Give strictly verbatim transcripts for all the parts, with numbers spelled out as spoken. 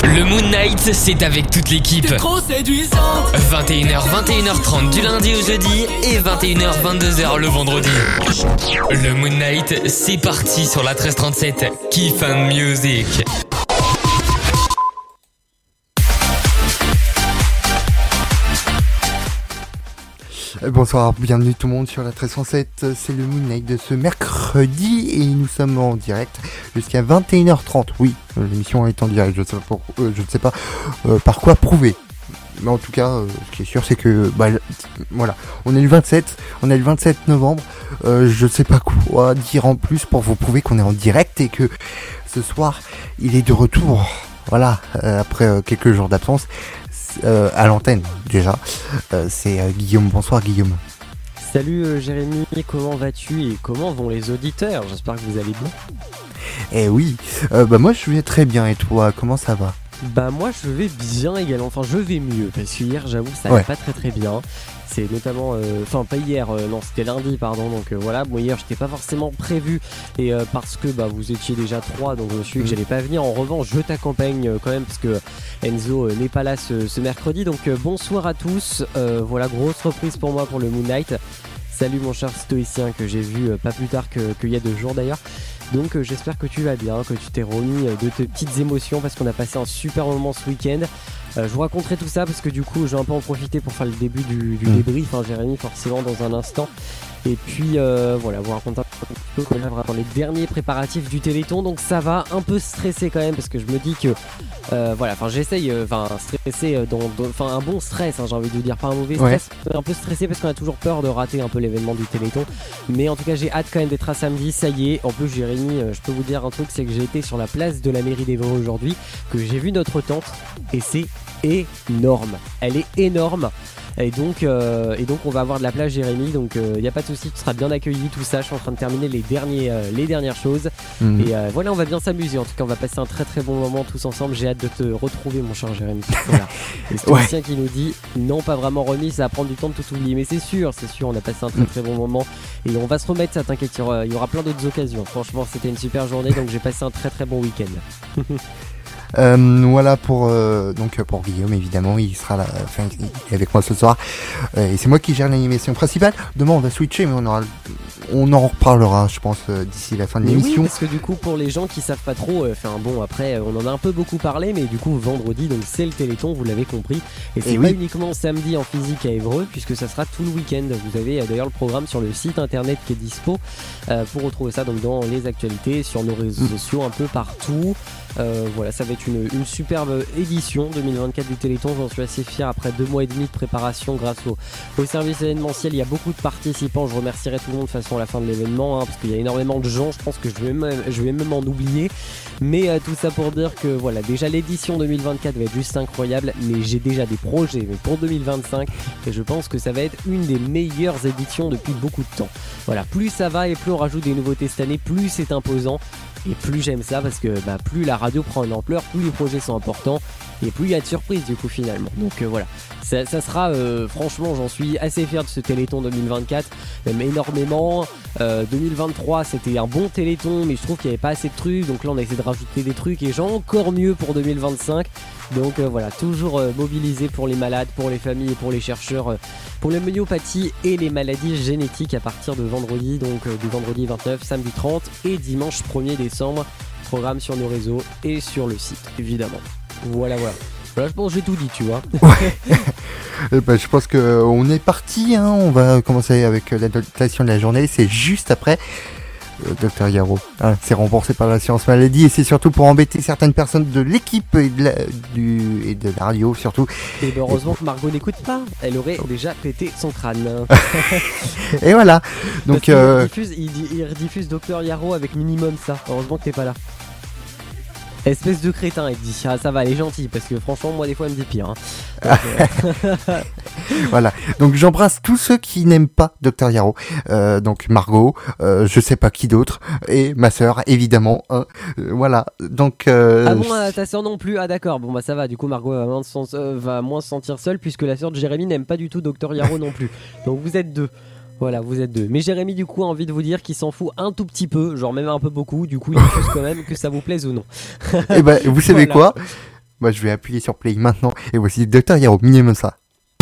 Le Moon Night, c'est avec toute l'équipe. T'es trop séduisante. vingt et une heures, vingt et une heures trente du lundi au jeudi et vingt et une heures, vingt-deux heures le vendredi. Le Moon Night, c'est parti sur la treize trente-sept. Kiff and Music. Bonsoir, bienvenue tout le monde sur la treize cent sept, c'est le Moon Night de ce mercredi et nous sommes en direct jusqu'à vingt et une heures trente. Oui, l'émission est en direct, je ne sais pas, pour, euh, je ne sais pas euh, par quoi prouver. Mais en tout cas, euh, ce qui est sûr, c'est que bah, voilà, on est le vingt-sept, on est le vingt-sept novembre. Euh, je ne sais pas quoi dire en plus pour vous prouver qu'on est en direct et que ce soir, il est de retour. Voilà, euh, après euh, quelques jours d'absence. Euh, à l'antenne déjà, euh, c'est euh, Guillaume. Bonsoir Guillaume. Salut euh, Jérémy, comment vas-tu et comment vont les auditeurs? J'espère que vous allez bien. Eh oui, euh, bah moi je vais très bien et toi, comment ça va? Bah moi je vais bien également, enfin je vais mieux parce que hier j'avoue ça allait ouais. pas très très bien. C'est notamment, enfin euh, pas hier, euh, non c'était lundi pardon, donc euh, voilà, bon hier j'étais pas forcément prévu et euh, parce que bah vous étiez déjà trois donc je me suis dit que j'allais pas venir. En revanche je t'accompagne euh, quand même parce que Enzo euh, n'est pas là ce, ce mercredi, donc euh, bonsoir à tous, euh, voilà grosse reprise pour moi pour le Moon Night. Salut mon cher stoïcien que j'ai vu euh, pas plus tard que, qu'il y a deux jours d'ailleurs. Donc euh, j'espère que tu vas bien, que tu t'es remis euh, de tes petites émotions parce qu'on a passé un super moment ce week-end. Euh, je vous raconterai tout ça parce que du coup je vais un peu en profiter pour faire le début du, du mmh. débrief, hein, Jérémy, forcément dans un instant. Et puis euh, voilà, vous raconter un petit peu qu'on est dans les derniers préparatifs du Téléthon, donc ça va un peu stresser quand même parce que je me dis que euh, voilà, enfin j'essaye, enfin euh, stresser dans, enfin un bon stress, hein, j'ai envie de vous dire, pas un mauvais stress, ouais. Un peu stressé parce qu'on a toujours peur de rater un peu l'événement du Téléthon, mais en tout cas j'ai hâte quand même d'être à samedi, ça y est. En plus Jérémy, euh, je peux vous dire un truc, c'est que j'ai été sur la place de la mairie d'Évreux aujourd'hui, que j'ai vu notre tente et c'est énorme, elle est énorme. Et donc, euh, et donc on va avoir de la place Jérémy, donc il euh, n'y a pas de souci, tu seras bien accueilli, tout ça. Je suis en train de terminer les, derniers, euh, les dernières choses mmh. Et euh, voilà, on va bien s'amuser. En tout cas on va passer un très très bon moment tous ensemble. J'ai hâte de te retrouver mon cher Jérémy. Voilà. Et c'est Lucien ouais. qui nous dit non, pas vraiment remis, ça va prendre du temps de tout oublier. Mais c'est sûr, c'est sûr, on a passé un très très bon moment et on va se remettre, ça t'inquiète, il y aura, il y aura plein d'autres occasions. Franchement c'était une super journée, donc j'ai passé un très très bon week-end. Euh, voilà pour euh, donc pour Guillaume, évidemment il sera là, enfin, il est avec moi ce soir euh, et c'est moi qui gère l'animation principale. Demain on va switcher, mais on aura on en reparlera je pense euh, d'ici la fin de mais l'émission. Oui, parce que du coup pour les gens qui savent pas trop, enfin euh, bon après on en a un peu beaucoup parlé, mais du coup vendredi donc c'est le Téléthon, vous l'avez compris, et c'est et pas oui. uniquement samedi en physique à Évreux puisque ça sera tout le week-end. Vous avez euh, d'ailleurs le programme sur le site internet qui est dispo euh, pour retrouver ça donc dans les actualités, sur nos réseaux mmh. sociaux, un peu partout. Euh, voilà, ça va être une, une superbe édition deux mille vingt-quatre du Téléthon. J'en suis assez fier après deux mois et demi de préparation grâce au, au service événementiel. Il y a beaucoup de participants. Je remercierai tout le monde de toute façon à la fin de l'événement, hein, parce qu'il y a énormément de gens. Je pense que je vais même, je vais même en oublier. Mais euh, tout ça pour dire que voilà, déjà l'édition deux mille vingt-quatre va être juste incroyable. Mais j'ai déjà des projets mais pour deux mille vingt-cinq et je pense que ça va être une des meilleures éditions depuis beaucoup de temps. Voilà, plus ça va et plus on rajoute des nouveautés cette année, plus c'est imposant. Et plus j'aime ça parce que bah, plus la radio prend une ampleur, plus les projets sont importants et plus il y a de surprises du coup finalement. Donc euh, voilà, ça, ça sera euh, franchement j'en suis assez fier de ce Téléthon deux mille vingt-quatre, même énormément. euh, deux mille vingt-trois c'était un bon Téléthon mais je trouve qu'il n'y avait pas assez de trucs, donc là on a essayé de rajouter des trucs et j'ai encore mieux pour deux mille vingt-cinq. Donc euh, voilà, toujours euh, mobilisé pour les malades, pour les familles et pour les chercheurs, euh, pour l'homéopathie et les maladies génétiques à partir de vendredi, donc euh, du vendredi vingt-neuf, samedi trente et dimanche premier décembre. Programme sur nos réseaux et sur le site évidemment. Voilà voilà. Voilà, je pense que j'ai tout dit, tu vois. Ouais. bah, je pense qu'on est parti, hein. On va commencer avec l'adaptation de la journée, c'est juste après. Docteur Yaro, hein, c'est remboursé par l'assurance maladie et c'est surtout pour embêter certaines personnes de l'équipe et de la, du, et de la radio surtout. Et ben heureusement et... que Margot n'écoute pas, elle aurait déjà pété son crâne. Et voilà. Donc euh... il, rediffuse, il, il rediffuse Docteur Yaro avec minimum ça. Heureusement que t'es pas là. Espèce de crétin, il te dit. Ah, ça va, elle est gentille parce que franchement, moi, des fois, elle me dit pire. Hein. Donc, euh... voilà. Donc, j'embrasse tous ceux qui n'aiment pas Docteur Yaro. Euh, donc, Margot, euh, je sais pas qui d'autre, et ma sœur, évidemment. Hein. Euh, voilà. Donc. Euh... Ah bon, euh, ta sœur non plus. Ah d'accord. Bon bah ça va. Du coup, Margot va moins, se, euh, va moins se sentir seule puisque la sœur de Jérémy n'aime pas du tout Docteur Yaro non plus. Donc, vous êtes deux. Voilà, vous êtes deux. Mais Jérémy, du coup, a envie de vous dire qu'il s'en fout un tout petit peu, genre même un peu beaucoup. Du coup, il diffuse quand même que ça vous plaise ou non. Et ben, vous savez voilà. quoi Moi, je vais appuyer sur play maintenant. Et voici docteur Hiro, minimum ça.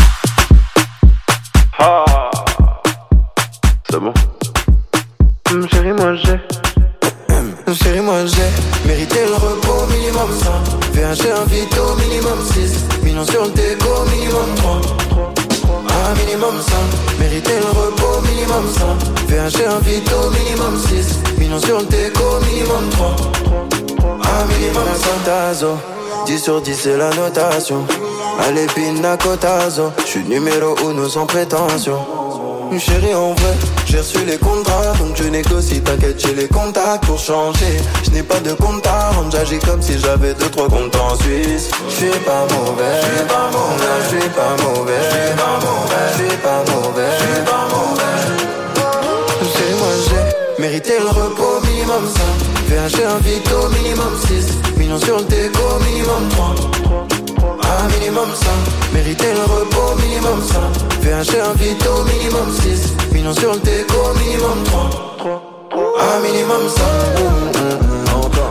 Ah, c'est bon. Hum, chérie, moi j'ai. Hum, chérie, moi j'ai mérité le repos, minimum cinq. V H un vito, minimum six. Millions sur le déco, minimum trois. Ah, minimum cinq. Mérité le repos, minimum cinq. V H un vito, minimum six. Millions sur le déco, minimum trois. Ah, minimum cinq. Tazo, dix sur dix c'est la notation. Allez, pina cotazo. J'suis numéro uno sans prétention. Chérie, en vrai, j'ai reçu les contrats, donc je négocie, t'inquiète, j'ai les contacts pour changer. Je n'ai pas de compte à rendre, j'agis comme si j'avais deux trois comptes en Suisse. Je suis pas mauvais, je suis pas mauvais, je suis pas mauvais, je suis pas mauvais, je suis pas mauvais, je suis pas mauvais. Chérie, moi j'ai mérité le repos, minimum cinq. V H un vito, minimum six. Millions sur le déco, minimum trois. Ah, minimum cinq, mérité le repos, minimum cinq. V H un vito, minimum six. Millions sur le déco, minimum trois. Ah, minimum cinq. Encore.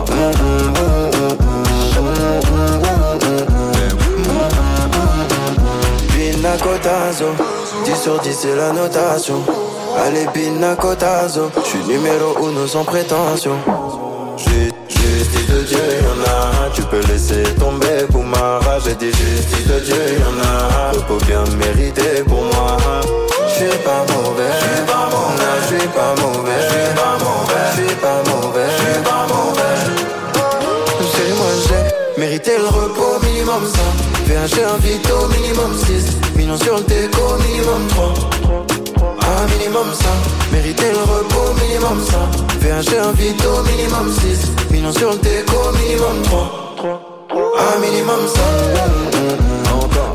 Pina cotazo, dix sur dix c'est la notation. Allez, pina cotazo. J'suis numéro uno sans prétention. J'ai justice de Dieu, y'en a. Tu peux laisser tomber pour ma rage. J'ai dit justice de Dieu, y'en a. Repos bien mérité pour moi. J'suis pas mauvais, j'suis pas mauvais, j'suis pas mauvais, j'suis pas mauvais, j'suis pas mauvais, j'suis pas mauvais. Chérie, moi j'ai mérité le repos, minimum cinq. V H un vito, minimum six. Millions sur le déco, minimum trois. Ah, minimum cinq, mérité le repos, minimum cinq. V H un vito, minimum six. Millions sur le déco, minimum trois. Ah, minimum cinq. Encore.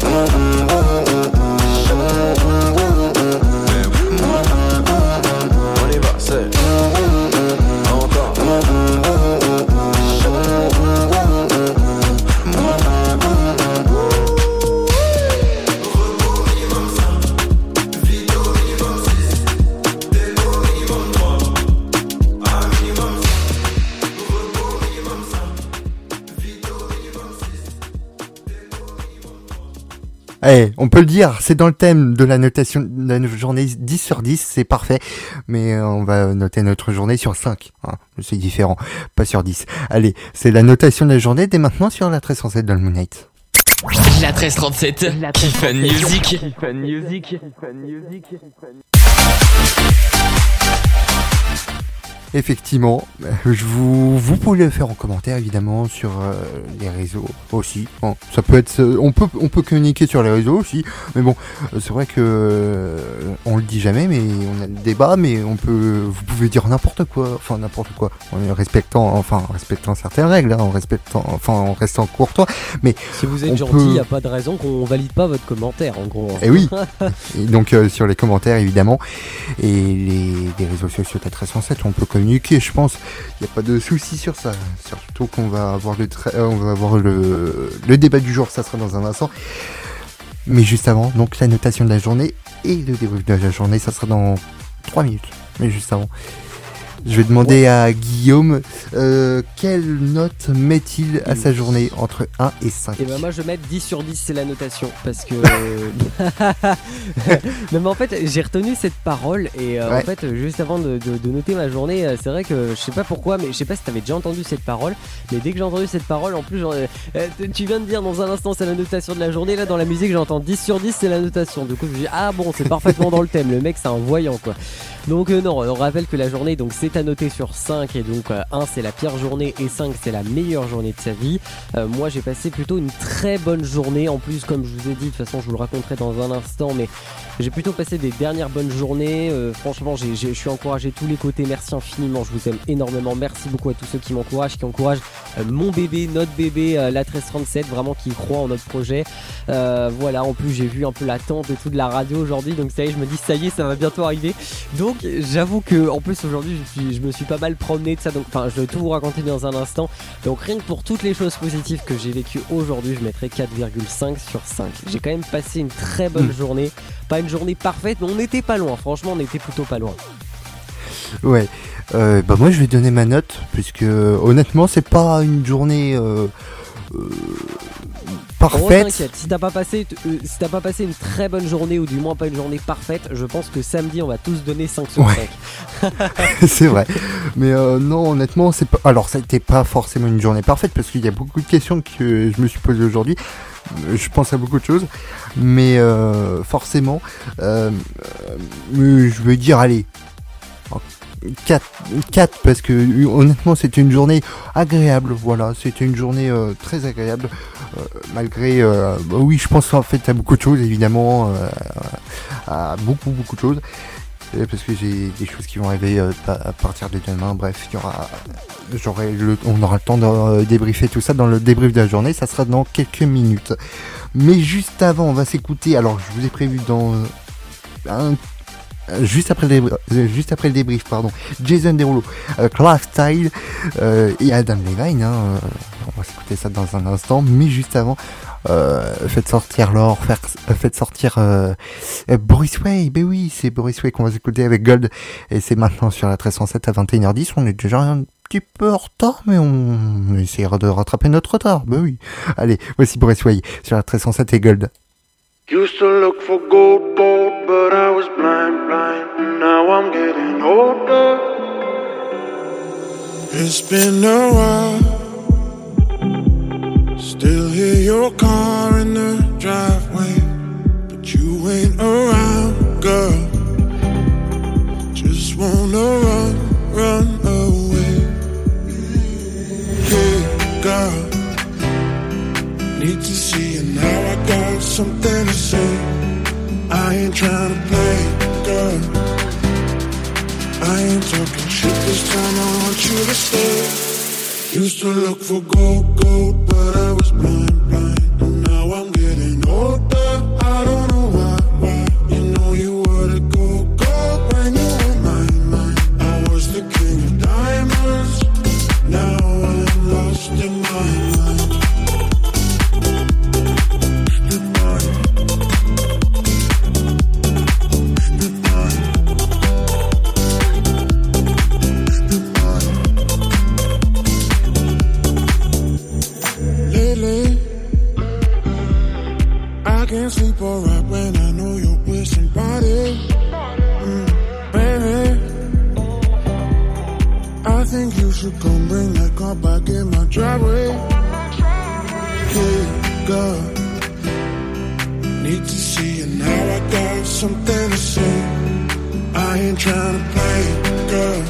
On y va, c'est. Encore. Eh, on peut le dire, c'est dans le thème de la notation de la journée dix sur dix, c'est parfait. Mais euh, on va noter notre journée sur cinq. Hein, c'est différent, pas sur dix. Allez, c'est la notation de la journée dès maintenant sur la treize cent sept dans le Moon Knight. La treize trente-sept, Kiffan Music. Kiffan Music. Kiffan Music. Effectivement, je vous, vous pouvez le faire en commentaire évidemment sur euh, les réseaux aussi. Bon, ça peut être, on peut, on peut communiquer sur les réseaux aussi, mais bon, c'est vrai que euh, on le dit jamais, mais on a le débat, mais on peut, vous pouvez dire n'importe quoi, enfin n'importe quoi, en respectant, enfin en respectant certaines règles, hein, en respectant, enfin en restant courtois. Mais si vous êtes gentil, il peut... n'y a pas de raison qu'on valide pas votre commentaire, en gros. Et oui. Et donc euh, sur les commentaires évidemment et les, les réseaux sociaux de la treize cent sept, on peut communiquer. Je pense, il n'y a pas de souci sur ça. Surtout qu'on va avoir le, tra- euh, on va avoir le, le débat du jour, ça sera dans un instant. Mais juste avant, donc la notation de la journée et le débrief de la journée, ça sera dans trois minutes. Mais juste avant. Je vais demander ouais. à Guillaume euh, quelle note met-il à sa journée entre un et cinq. Et ben moi je vais mettre dix sur dix, c'est la notation. Parce que. Non, mais en fait, j'ai retenu cette parole. Et euh, ouais. en fait, juste avant de, de, de noter ma journée, c'est vrai que je sais pas pourquoi, mais je sais pas si t'avais déjà entendu cette parole. Mais dès que j'ai entendu cette parole, en plus, genre, euh, tu viens de dire dans un instant c'est la notation de la journée. Là, dans la musique, j'entends dix sur dix, c'est la notation. Du coup, je me dis, ah bon, c'est parfaitement dans le thème. Le mec, c'est un voyant quoi. Donc, euh, non, on rappelle que la journée, donc c'est à noter sur cinq. Et donc, euh, un, c'est la pire journée. Et cinq, c'est la meilleure journée de sa vie. Euh, moi, j'ai passé plutôt une très bonne journée. En plus, comme je vous ai dit, de toute façon, je vous le raconterai dans un instant. Mais j'ai plutôt passé des dernières bonnes journées. Euh, franchement, j'ai, j'ai, je suis encouragé de tous les côtés. Merci infiniment. Je vous aime énormément. Merci beaucoup à tous ceux qui m'encouragent, qui encouragent euh, mon bébé, notre bébé, euh, la treize trente-sept. Vraiment, qui croient en notre projet. Euh, voilà. En plus, j'ai vu un peu l'attente et tout de la radio aujourd'hui. Donc, ça y est, je me dis, ça y est, ça va bientôt arriver. Donc, j'avoue que, en plus, aujourd'hui, je, suis, je me suis pas mal promené de ça. Donc, enfin, je vais tout vous raconter dans un instant. Donc, rien que pour toutes les choses positives que j'ai vécues aujourd'hui, je mettrai quatre virgule cinq sur cinq. J'ai quand même passé une très bonne mmh. journée. Pas une journée parfaite, mais on n'était pas loin. Franchement, on était plutôt pas loin. Ouais. Euh, bah moi, je vais donner ma note, puisque honnêtement, c'est pas une journée. Euh, euh, parfaite. Oh, t'inquiète, si t'as pas passé, euh, si t'as pas passé une très bonne journée ou du moins pas une journée parfaite, je pense que samedi on va tous donner cinq sur Ouais. cinq. C'est vrai. Mais euh, non, honnêtement, c'est pas. Alors, ça n'était pas forcément une journée parfaite parce qu'il y a beaucoup de questions que je me suis posées aujourd'hui. Euh, Je pense à beaucoup de choses, mais euh, forcément, euh, euh, je veux dire, allez, quatre, quatre parce que euh, honnêtement, c'était une journée agréable. Voilà, c'était une journée euh, très agréable, euh, malgré. Euh, bah oui, je pense en fait à beaucoup de choses, évidemment, euh, à beaucoup beaucoup de choses. Parce que j'ai des choses qui vont arriver euh, à partir de demain. Bref, il y aura, j'aurai le, on aura le temps de euh, débriefer tout ça dans le débrief de la journée. Ça sera dans quelques minutes. Mais juste avant, on va s'écouter. Alors, je vous ai prévu dans euh, un, juste après le débrief, euh, juste après le débrief, pardon. Jason Derulo, euh, Clark Style euh, et Adam Levine. Hein, euh, on va s'écouter ça dans un instant. Mais juste avant. Euh, faites sortir l'or, faire, euh, faites sortir euh, euh, Boris Way, ben oui, c'est Boris Way qu'on va écouter avec Gold, et c'est maintenant sur la treize cent sept à vingt et une heures dix, on est déjà un petit peu en retard, mais on essaiera de rattraper notre retard, ben oui. Allez, voici Boris Way sur la treize cent sept et Gold. Used to look for gold, gold, but I was blind, blind. Now I'm getting older. It's been a while. Still hear your car in the driveway, but you ain't around, girl. Just wanna run, run away. Hey, girl, need to see you now. I got something to say. I ain't trying to play, girl. I ain't talking shit this time. I want you to stay. Used to look for gold, gold, but I was blind, blind. And now I'm getting older. I don't know why, why. You know you were the gold, gold when you were mine, mine. I was the king of diamonds. Now I'm lost in my mind. Slip mine. Slip mine. Slip mine. Lately, I can't sleep alright when I know you're with somebody. Mm, baby, I think you should come bring that car back in my driveway. Hey, girl, need to see you now. I got something to say. I ain't trying to play, girl.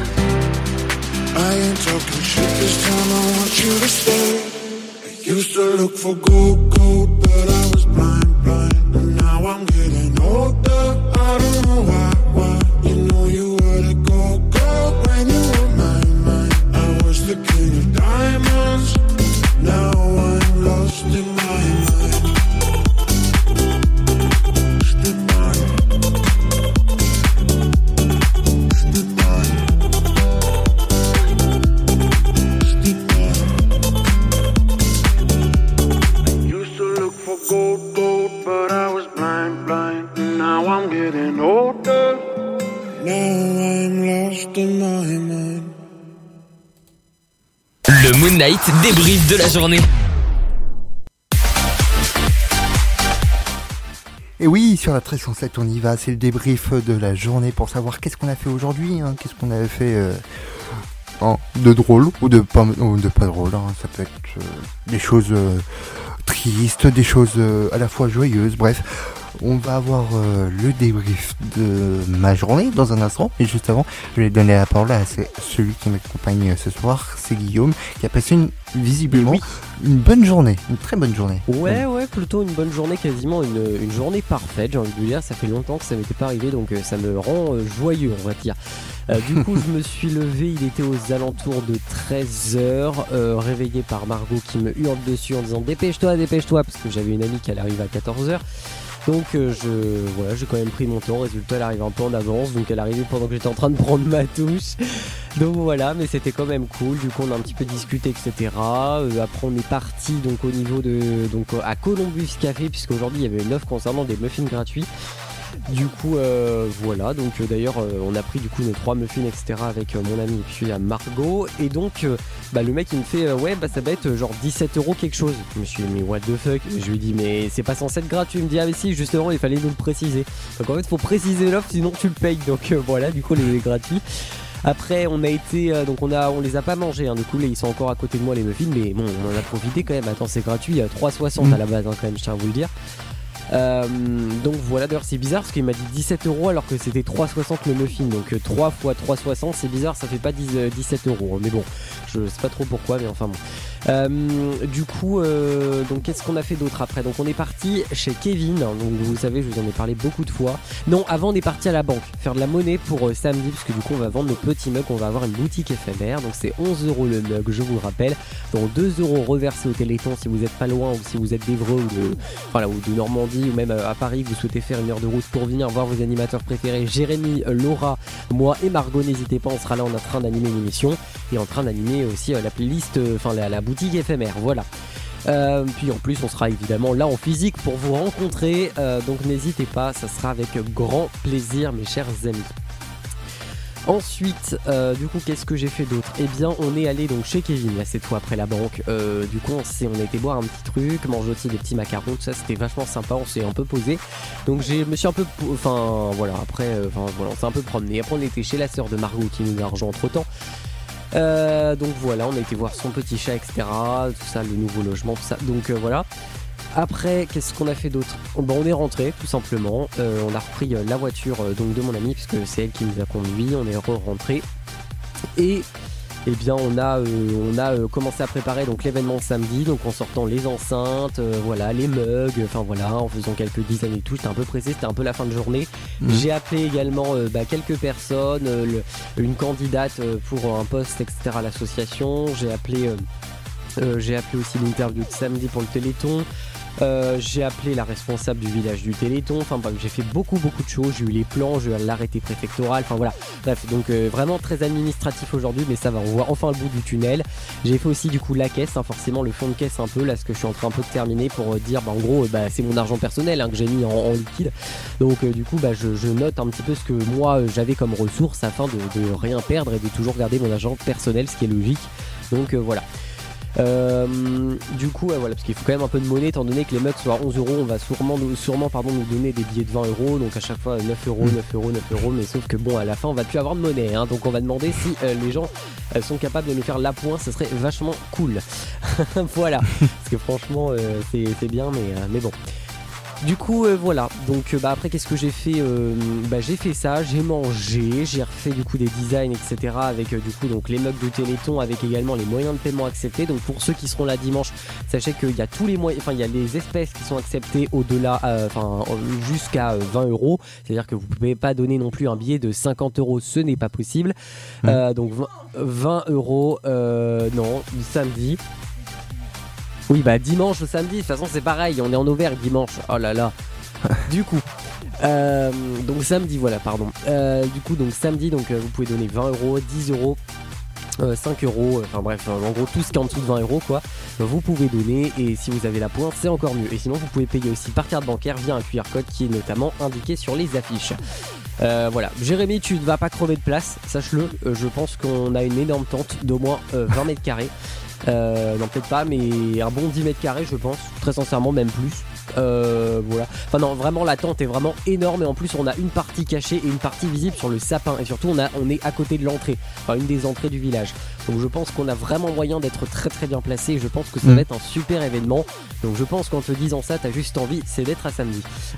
I ain't talking shit this time. I want you to stay. Used to look for gold, gold, but I was blind, blind. And now I'm getting older. I don't know why, why. You know you were the gold, gold when you were mine, mine. I was the king of diamonds. Now I'm lost in my mind. Slip mine. Slip mine. Slip mine. For gold, gold, but I was blind, blind. Now I'm getting older. Now I'm lost in my mind. Le Moon Knight débrief de la journée. Et oui, sur la treize cent sept, on y va, c'est le débrief de la journée pour savoir qu'est-ce qu'on a fait aujourd'hui, hein, qu'est-ce qu'on avait fait euh, hein, de drôle ou de pas, ou de pas drôle, hein, ça peut être euh, des choses euh, tristes, des choses euh, à la fois joyeuses, bref. On va avoir euh, le débrief de ma journée dans un instant, mais juste avant, je vais donner la parole à celui qui m'accompagne ce soir, c'est Guillaume, qui a passé une, visiblement oui. une bonne journée, une très bonne journée. Ouais, ouais, plutôt une bonne journée, quasiment une, une journée parfaite, j'ai envie de vous dire, ça fait longtemps que ça m'était pas arrivé, donc ça me rend euh, joyeux, on va dire. Euh, du coup, je me suis levé, il était aux alentours de treize heures, euh, réveillé par Margot qui me hurle dessus en disant « Dépêche-toi, dépêche-toi », parce que j'avais une amie qui allait arriver à quatorze heures. Donc euh, je, voilà, j'ai quand même pris mon temps, résultat elle arrive un peu en avance, donc elle arrivait pendant que j'étais en train de prendre ma douche. Donc voilà, mais c'était quand même cool, du coup on a un petit peu discuté, et cetera. Euh, après on est parti donc au niveau de donc à Columbus Café, puisqu'aujourd'hui il y avait une offre concernant des muffins gratuits. Du coup, euh, voilà. Donc euh, d'ailleurs, euh, on a pris du coup nos trois muffins, et cetera avec euh, mon ami et puis euh, Margot. Et donc, euh, bah, le mec il me fait, euh, ouais, bah ça va être euh, genre dix-sept euros quelque chose. Je me suis dit, mais what the fuck. Je lui dis, mais c'est pas censé être gratuit. Il me dit, ah mais si, justement, il fallait nous le préciser. Donc en fait, faut préciser l'offre, sinon tu le payes. Donc euh, voilà, du coup, il est gratuit. Après, on a été, euh, donc on a, on les a pas mangés. Hein, du coup, là, ils sont encore à côté de moi les muffins, mais bon, on en a profité quand même. Attends, c'est gratuit, trois soixante mmh. à la base, hein, quand même. Je tiens à vous le dire. Euh, donc voilà, d'ailleurs c'est bizarre parce qu'il m'a dit dix-sept euros alors que c'était trois soixante le muffin. Donc euh, trois fois trois soixante, c'est bizarre, ça fait pas dix, euh, dix-sept euros. Mais bon, je sais pas trop pourquoi, mais enfin bon. Euh, du coup, euh, donc qu'est-ce qu'on a fait d'autre après? Donc on est parti chez Kevin. Donc vous savez, je vous en ai parlé beaucoup de fois. Non, avant on est parti à la banque faire de la monnaie pour euh, samedi, parce que du coup on va vendre nos petits mugs. On va avoir une boutique éphémère. Donc c'est onze euros le mug, je vous le rappelle. Donc deux euros reversés au Téléthon si vous êtes pas loin, ou si vous êtes d'Évreux ou de, voilà, ou de Normandie, ou même à Paris, vous souhaitez faire une heure de route pour venir voir vos animateurs préférés, Jérémy, Laura, moi et Margot. N'hésitez pas, on sera là en train d'animer une émission et en train d'animer aussi euh, la playlist, enfin euh, la, la boutique éphémère, voilà. Euh, puis en plus on sera évidemment là en physique pour vous rencontrer, euh, donc n'hésitez pas, ça sera avec grand plaisir mes chers amis. Ensuite, euh, du coup, qu'est-ce que j'ai fait d'autre? Eh bien, on est allé donc chez Kevin, là, cette fois après la banque. Euh, du coup, on, s'est, on a été boire un petit truc, manger aussi des petits macarons, tout ça, c'était vachement sympa, on s'est un peu posé. Donc, je me suis un peu. Enfin, voilà, après, euh, voilà, on s'est un peu promené. Après, on était chez la sœur de Margot qui nous a rejoint entre temps. Euh, donc, voilà, on a été voir son petit chat, et cetera. Tout ça, le nouveau logement, tout ça. Donc, euh, voilà. Après, qu'est-ce qu'on a fait d'autre? Bon, on est rentré tout simplement, euh, on a repris euh, la voiture euh, donc de mon amie, puisque c'est elle qui nous a conduit, on est re-rentré et eh bien on a, euh, on a euh, commencé à préparer donc l'événement samedi, donc en sortant les enceintes, euh, voilà, les mugs, enfin voilà, en faisant quelques designs et tout. J'étais un peu pressé, c'était un peu la fin de journée. Mmh. J'ai appelé également euh, bah, quelques personnes, euh, le, une candidate euh, pour un poste, et cetera à l'association. J'ai appelé, euh, euh, j'ai appelé aussi l'interview de samedi pour le Téléthon. Euh, j'ai appelé la responsable du village du Téléthon, enfin bref, j'ai fait beaucoup beaucoup de choses, j'ai eu les plans, j'ai eu l'arrêté préfectoral, enfin voilà, bref, donc euh, vraiment très administratif aujourd'hui, mais ça va, on voit enfin le bout du tunnel. J'ai fait aussi du coup la caisse, hein, forcément le fond de caisse un peu, là ce que je suis en train un peu de terminer pour euh, dire, bah en gros, euh, bah, c'est mon argent personnel hein, que j'ai mis en, en liquide, donc euh, du coup bah, je, je note un petit peu ce que moi euh, j'avais comme ressources afin de, de rien perdre et de toujours garder mon argent personnel, ce qui est logique, donc euh, voilà. Euh, du coup ouais, voilà, parce qu'il faut quand même un peu de monnaie étant donné que les mugs sont à onze euros, on va sûrement, sûrement pardon, nous donner des billets de vingt euros, donc à chaque fois neuf euros, neuf euros, neuf euros, mais sauf que bon à la fin on va plus avoir de monnaie hein, donc on va demander si euh, les gens euh, sont capables de nous faire l'appoint, ça serait vachement cool. Voilà, parce que franchement euh, c'est, c'est bien mais, euh, mais bon. Du coup euh, voilà, donc euh, bah, après qu'est-ce que j'ai fait euh, bah, j'ai fait ça, j'ai mangé, j'ai refait du coup des designs etc avec euh, du coup donc les mugs de Téléthon avec également les moyens de paiement acceptés. Donc pour ceux qui seront là dimanche, sachez qu'il y a tous les moyens, enfin il y a les espèces qui sont acceptées au-delà, enfin euh, jusqu'à vingt euros, c'est-à-dire que vous ne pouvez pas donner non plus un billet de cinquante euros, ce n'est pas possible. Mmh. Euh, donc vingt euros, euh, non, samedi. Oui bah dimanche, samedi, de toute façon c'est pareil, on est en Auvergne dimanche, oh là là. Du coup, euh, donc samedi voilà, pardon. Euh, du coup donc samedi, donc euh, vous pouvez donner vingt euros, dix euros, euh, cinq euros, enfin bref, en gros tout ce qui est en dessous de vingt euros quoi, vous pouvez donner et si vous avez la pointe c'est encore mieux. Et sinon vous pouvez payer aussi par carte bancaire via un Q R code qui est notamment indiqué sur les affiches. Euh, voilà, Jérémy, tu ne vas pas crever de place, sache-le, euh, je pense qu'on a une énorme tente d'au moins euh, vingt mètres carrés. Euh, non peut-être pas mais un bon dix mètres carrés je pense, très sincèrement même plus. Euh, voilà, enfin non vraiment la tente est vraiment énorme et en plus on a une partie cachée et une partie visible sur le sapin et surtout on, a, on est à côté de l'entrée, enfin une des entrées du village, donc je pense qu'on a vraiment moyen d'être très très bien placé et je pense que ça mmh. va être un super événement, donc je pense qu'en te disant ça t'as juste envie c'est d'être à samedi.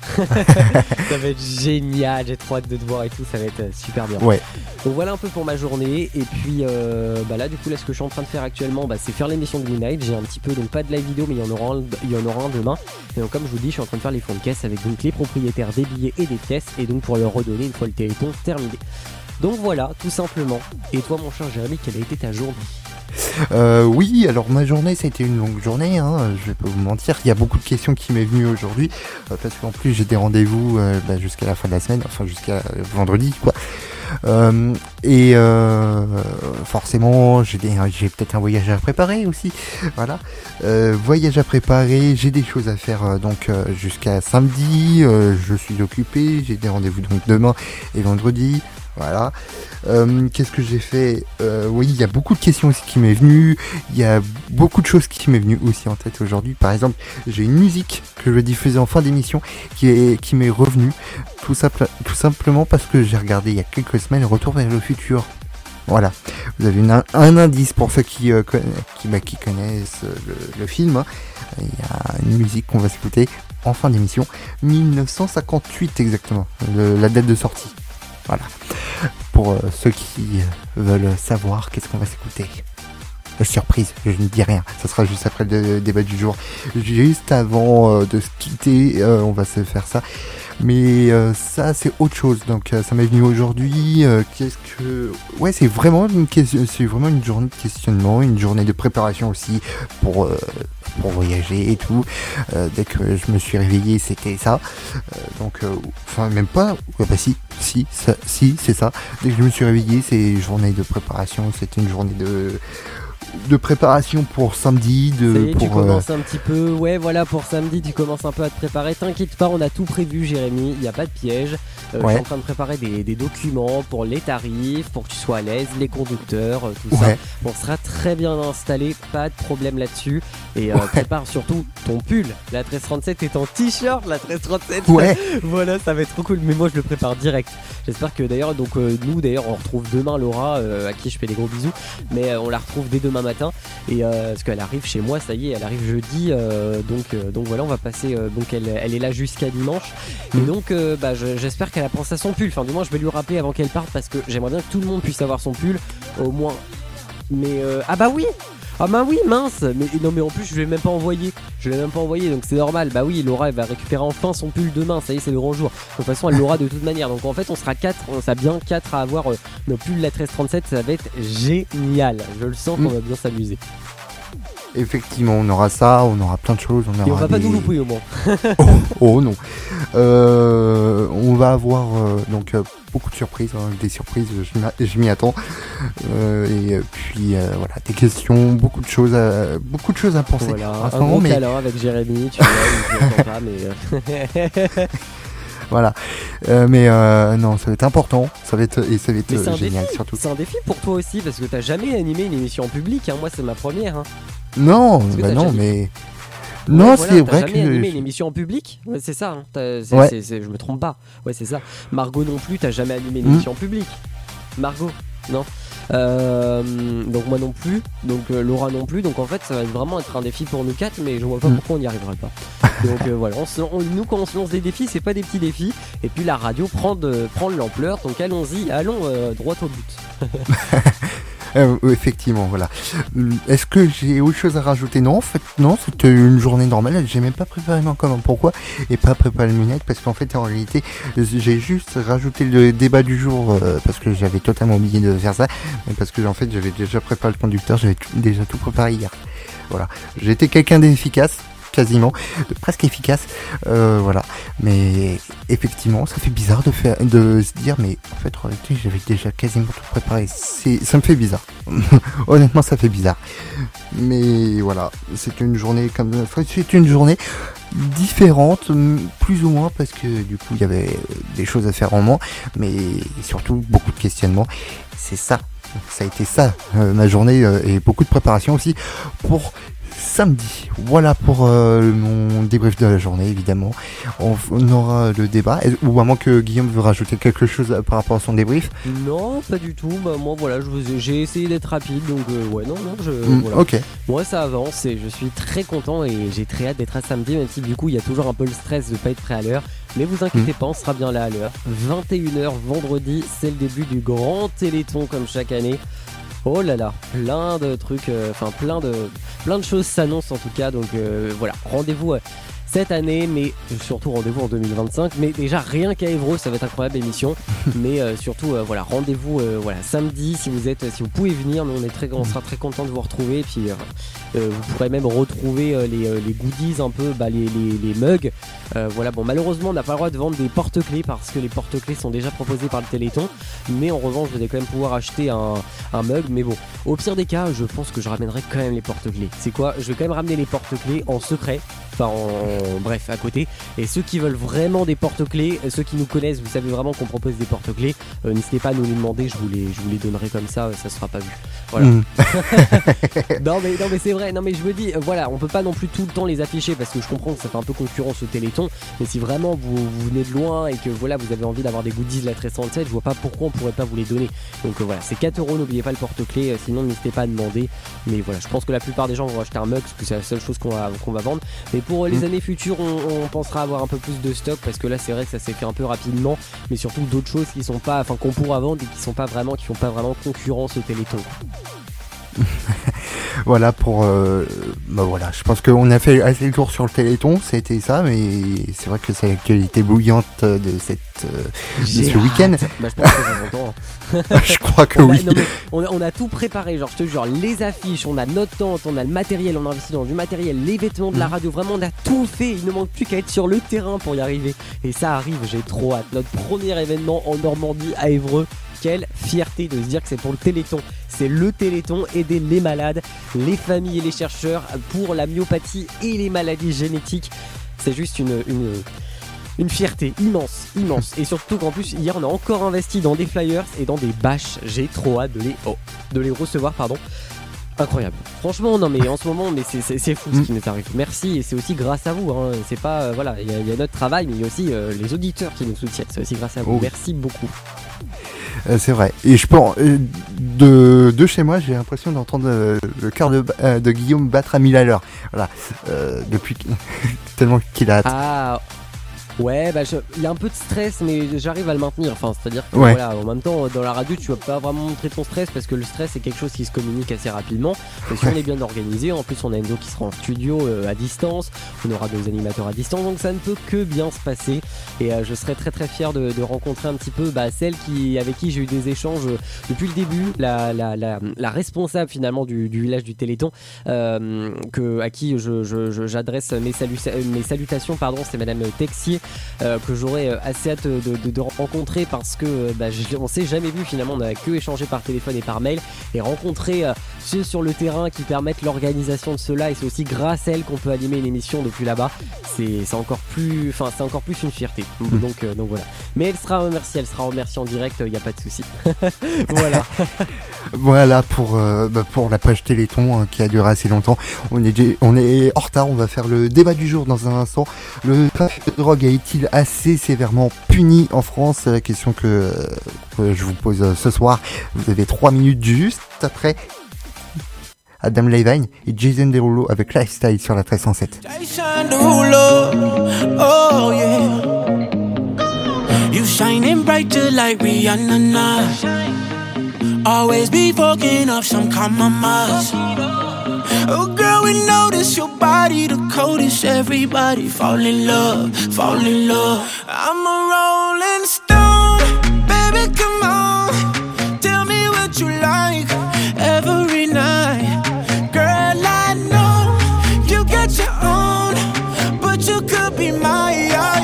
Ça va être génial, j'ai trop hâte de te voir et tout, ça va être super bien. Ouais. Donc voilà un peu pour ma journée et puis euh, bah là du coup là ce que je suis en train de faire actuellement bah, c'est faire l'émission de Moon Night. J'ai un petit peu, donc pas de live vidéo mais il y en aura un, il y en aura un demain et donc comme je vous dis je suis en train de faire les fonds de caisse avec donc les propriétaires des billets et des pièces et donc pour leur redonner une fois le Téléthon terminé. Donc voilà tout simplement. Et toi mon cher Jérémy, quelle a été ta journée? Euh, oui, alors ma journée, ça a été une longue journée, hein, je vais pas vous mentir. Il y a beaucoup de questions qui m'est venues aujourd'hui, euh, parce qu'en plus j'ai des rendez-vous euh, bah, jusqu'à la fin de la semaine, enfin jusqu'à euh, vendredi, quoi. Euh, et euh, forcément, j'ai, des, j'ai peut-être un voyage à préparer aussi. Voilà, euh, voyage à préparer. J'ai des choses à faire euh, donc euh, jusqu'à samedi. Euh, je suis occupé. J'ai des rendez-vous donc demain et vendredi. Voilà. Euh, qu'est-ce que j'ai fait euh, Oui, il y a beaucoup de questions aussi qui m'est venue. Il y a beaucoup de choses qui m'est venue aussi en tête aujourd'hui. Par exemple, j'ai une musique que je vais diffuser en fin d'émission qui est qui m'est revenue tout, simple, tout simplement parce que j'ai regardé il y a quelques semaines Retour vers le futur. Voilà. Vous avez une, un indice pour ceux qui euh, qui, bah, qui connaissent le, le film. Hein. Il y a une musique qu'on va s'écouter en fin d'émission. dix-neuf cent cinquante-huit exactement, le, la date de sortie. Voilà. Pour euh, ceux qui euh, veulent savoir qu'est-ce qu'on va s'écouter. Euh, surprise, je ne dis rien. Ça sera juste après le débat du jour. Juste avant euh, de se quitter, euh, on va se faire ça. Mais euh, ça, c'est autre chose. Donc, euh, ça m'est venu aujourd'hui. Euh, qu'est-ce que... Ouais, c'est vraiment une question... c'est vraiment une journée de questionnement, une journée de préparation aussi pour... Euh, pour voyager et tout. Euh, dès que je me suis réveillé, c'était ça. Euh, donc, euh, enfin, même pas. Ouais, bah si, si, ça, si, c'est ça. Dès que je me suis réveillé, c'est une journée de préparation. C'était une journée de de préparation pour samedi. De, Ça y est, pour, tu commences euh... un petit peu. Ouais, voilà, pour samedi, tu commences un peu à te préparer. T'inquiète pas, on a tout prévu, Jérémy. Il n'y a pas de piège. Euh, ouais. Je suis en train de préparer des, des documents pour les tarifs, pour que tu sois à l'aise, les conducteurs, tout ouais. ça. On sera très bien installé, pas de problème là-dessus. Et euh, ouais. prépare surtout ton pull. La treize trente-sept est en t-shirt, la treize trente-sept. Ouais. Voilà, ça va être trop cool. Mais moi, je le prépare direct. J'espère que d'ailleurs, donc euh, nous, d'ailleurs, on retrouve demain Laura, euh, à qui je fais des gros bisous. Mais euh, on la retrouve dès demain matin. Et euh, parce qu'elle arrive chez moi, ça y est, elle arrive jeudi. Euh, donc, euh, donc voilà, on va passer. Euh, donc elle, elle est là jusqu'à dimanche. Mmh. Et donc, euh, bah, je, j'espère qu'elle a pensé à son pull. Enfin, du moins, je vais lui rappeler avant qu'elle parte parce que j'aimerais bien que tout le monde puisse avoir son pull. Au moins. Mais euh, ah bah oui. Ah bah oui, mince. Mais non, mais en plus, je l'ai même pas envoyé. Je l'ai même pas envoyé, donc c'est normal. Bah oui, Laura, elle va récupérer enfin son pull demain. Ça y est, c'est le grand jour. De toute façon, elle l'aura de toute manière. Donc en fait, on sera quatre. On sera bien quatre à avoir euh, nos pulls la treize trente-sept. Ça va être génial. Je le sens qu'on mmh. va bien s'amuser. Effectivement, on aura ça, on aura plein de choses. On aura Et on va des... pas nous louper au moins. oh, oh non. Euh, on va avoir euh, donc euh, beaucoup de surprises, hein, des surprises, je, je m'y attends. Euh, et puis euh, voilà, des questions, beaucoup de choses, à, beaucoup de choses à penser. Voilà, un ce moment, gros mais... câlin avec Jérémy, tu vois, je ne pas, mais. Voilà, euh, mais euh, non, ça va être important, ça va être et ça va être euh, génial défi. surtout. C'est un défi pour toi aussi parce que t'as jamais animé une émission en public. Hein. Moi, c'est ma première. Hein. Non, bah non, jamais... mais non, ouais, voilà, c'est t'as vrai jamais que animé une émission en public. Ouais, c'est ça. Hein. C'est, ouais. c'est, c'est, je me trompe pas. Ouais, c'est ça. Margot non plus, t'as jamais animé une émission mmh. en public. Margot, non. Euh, donc moi non plus, donc euh, Laura non plus, donc en fait ça va vraiment être un défi pour nous quatre, mais je vois pas mmh. pourquoi on n'y arriverait pas. Donc euh, voilà, on se, on, nous quand on se lance des défis, c'est pas des petits défis, et puis la radio prend de, prend de l'ampleur, donc allons-y, allons euh, droit au but. Euh, effectivement, voilà. Est-ce que j'ai autre chose à rajouter? Non, en fait, non, c'était une journée normale. J'ai même pas préparé mon comment. Pourquoi? Et pas préparé le Moonlight parce qu'en fait, en réalité, j'ai juste rajouté le débat du jour euh, parce que j'avais totalement oublié de faire ça. Mais parce que en fait, j'avais déjà préparé le conducteur, j'avais tout, déjà tout préparé hier. Voilà. J'étais quelqu'un d'efficace. Quasiment, presque efficace, euh, voilà. Mais effectivement, ça fait bizarre de faire, de se dire, mais en fait, en réalité, j'avais déjà quasiment tout préparé. C'est, ça me fait bizarre. Honnêtement, ça fait bizarre. Mais voilà, c'est une journée comme, c'est une journée différente, plus ou moins, parce que du coup, il y avait des choses à faire en moins, mais surtout beaucoup de questionnements. C'est ça, ça a été ça, euh, ma journée euh, et beaucoup de préparation aussi pour samedi. Voilà pour euh, mon débrief de la journée, évidemment. On, on aura le débat. Ou à moins que Guillaume veut rajouter quelque chose par rapport à son débrief. Non, pas du tout. Bah, moi, voilà, je vous ai, j'ai essayé d'être rapide. Donc, euh, ouais, non, non, je. Mmh, voilà. Ok. Moi, ça avance et je suis très content et j'ai très hâte d'être à samedi, même si du coup, il y a toujours un peu le stress de pas être prêt à l'heure. Mais vous inquiétez mmh. pas, on sera bien là à l'heure. vingt et une heures vendredi, c'est le début du grand Téléthon comme chaque année. Oh là là, plein de trucs, enfin euh, plein de plein de choses s'annoncent en tout cas, donc euh, voilà, rendez-vous. Euh, cette année, mais surtout rendez-vous en deux mille vingt-cinq. Mais déjà rien qu'à Évreux, ça va être incroyable l'émission. mais euh, surtout, euh, voilà, rendez-vous euh, voilà, samedi si vous êtes, si vous pouvez venir. Nous, on est très, on sera très content de vous retrouver. Et puis, euh, euh, vous pourrez même retrouver euh, les, euh, les goodies, un peu, bah, les, les, les mugs. Euh, voilà, bon, malheureusement, on n'a pas le droit de vendre des porte-clés parce que les porte-clés sont déjà proposés par le Téléthon. Mais en revanche, vous allez quand même pouvoir acheter un, un mug. Mais bon, au pire des cas, je pense que je ramènerai quand même les porte-clés. C'est quoi ? Je vais quand même ramener les porte-clés en secret. Enfin, en, en, bref, à côté. Et ceux qui veulent vraiment des porte-clés, ceux qui nous connaissent, vous savez vraiment qu'on propose des porte-clés. Euh, n'hésitez pas à nous les demander, je vous les, je vous les donnerai comme ça, ça sera pas vu. Voilà. Mmh. non mais non mais c'est vrai. Non mais je me dis, euh, voilà, on peut pas non plus tout le temps les afficher parce que je comprends que ça fait un peu concurrence au Téléthon. Mais si vraiment vous, vous venez de loin et que voilà, vous avez envie d'avoir des goodies de la treize cent sept, je vois pas pourquoi on pourrait pas vous les donner. Donc euh, voilà, c'est quatre euros. N'oubliez pas le porte-clés. Euh, sinon n'hésitez pas à demander. Mais voilà, je pense que la plupart des gens vont acheter un mug parce que c'est la seule chose qu'on va qu'on va vendre. Mais pour euh, les mmh. années futures, on, on pensera avoir un peu plus de stock parce que là c'est vrai que ça s'est fait un peu rapidement. Mais surtout d'autres choses qui sont pas, enfin qu'on pourra vendre et qui sont pas vraiment, qui font pas vraiment concurrence au Téléthon. Voilà pour euh, bah voilà, je pense qu'on a fait assez le tour sur le Téléthon, c'était ça, mais c'est vrai que c'est l'actualité bouillante de cette euh, de ce week-end. Bah, je pense que ça s'entend. Je crois que on oui. A, non, mais on, a, on a tout préparé, genre je te jure, les affiches, on a notre tente, on a le matériel, on a investi dans du matériel, les vêtements de la radio, vraiment on a tout fait. Il ne manque plus qu'à être sur le terrain pour y arriver. Et ça arrive, j'ai trop hâte. Notre premier événement en Normandie à Évreux. Quelle fierté de se dire que c'est pour le Téléthon. C'est le Téléthon, aider les malades, les familles et les chercheurs pour la myopathie et les maladies génétiques. C'est juste une, une, une fierté immense, immense. Et surtout qu'en plus, hier, on a encore investi dans des flyers et dans des bâches. J'ai trop hâte de les, oh, de les recevoir, pardon. Incroyable. Franchement, non mais en ce moment, mais c'est, c'est, c'est fou ce qui nous arrive. Merci, et c'est aussi grâce à vous. Hein. C'est pas, euh, voilà, il y, y a notre travail, mais il y a aussi euh, les auditeurs qui nous soutiennent. C'est aussi grâce à vous. Oh. Merci beaucoup. Euh, c'est vrai. Et je pense euh, de, de chez moi, j'ai l'impression d'entendre euh, le cœur de, euh, de Guillaume battre à mille à l'heure. Voilà. Euh, depuis tellement qu'il a hâte. Ah. Ouais, bah il y a un peu de stress, mais j'arrive à le maintenir. Enfin, c'est-à-dire que ouais. voilà, en même temps, dans la radio, tu vas pas vraiment montrer ton stress parce que le stress c'est quelque chose qui se communique assez rapidement. Et si on est bien organisé, en plus on a Enzo qui sera en studio euh, à distance, on aura deux animateurs à distance, donc ça ne peut que bien se passer. Et euh, je serais très très fier de, de rencontrer un petit peu bah, celle qui, avec qui j'ai eu des échanges depuis le début, la, la, la, la responsable finalement du, du village du Téléthon, euh, que, à qui je, je, je, j'adresse mes, salu- mes salutations, pardon, c'est Madame Texier. Euh, que j'aurais euh, assez hâte de, de, de rencontrer parce que euh, bah, je, on s'est jamais vu finalement, on n'a que échangé par téléphone et par mail, et rencontrer euh, ceux sur le terrain qui permettent l'organisation de cela, et c'est aussi grâce à elle qu'on peut animer une émission depuis là-bas. C'est, c'est encore plus, enfin c'est encore plus une fierté. Mmh. Donc, euh, donc voilà. Mais elle sera remerciée, elle sera remerciée en direct, il euh, n'y a pas de souci. Voilà. Voilà pour euh, bah, pour la page Téléthon hein, qui a duré assez longtemps. On est on est en retard. On va faire le débat du jour dans un instant. Le trafic de drogue est-il assez sévèrement puni en France? C'est la question que, que je vous pose ce soir. Vous avez trois minutes juste après Adam Levine et Jason Derulo avec Lifestyle sur la treize cent sept. Jason Derulo, oh yeah. You shining brighter like Rihanna now. Always be fucking up some compromise. Oh girl, we notice your body the coldest. Everybody fall in love, fall in love. I'm a rolling stone, baby, come on. Tell me what you like every night. Girl, I know you got your own, but you could be mine.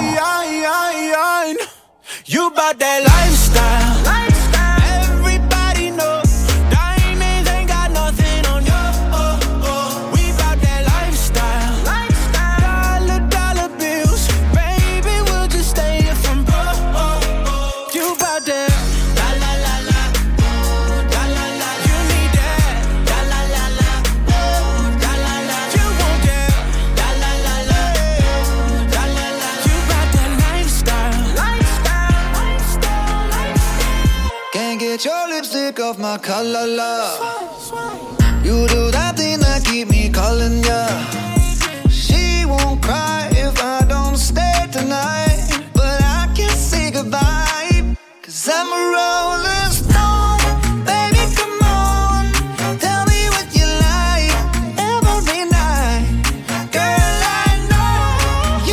You bout that lifestyle, lifestyle. Everybody know diamonds ain't got nothing on you. Oh, oh. We bout that lifestyle, lifestyle. Dollar, dollar bills, baby, we'll just stay here from broke. Oh, oh. You bout that la la la la, oh, la la la. You need that la la la la, oh, la la la. You want that la la la la, la la la. You bout that lifestyle, lifestyle. Can't get your lipstick off my collar, love. You do that thing that keep me calling ya. She won't cry if I don't stay tonight, but I can't say goodbye, 'cause I'm a rolling stone. Baby, come on, tell me what you like every night. Girl, I know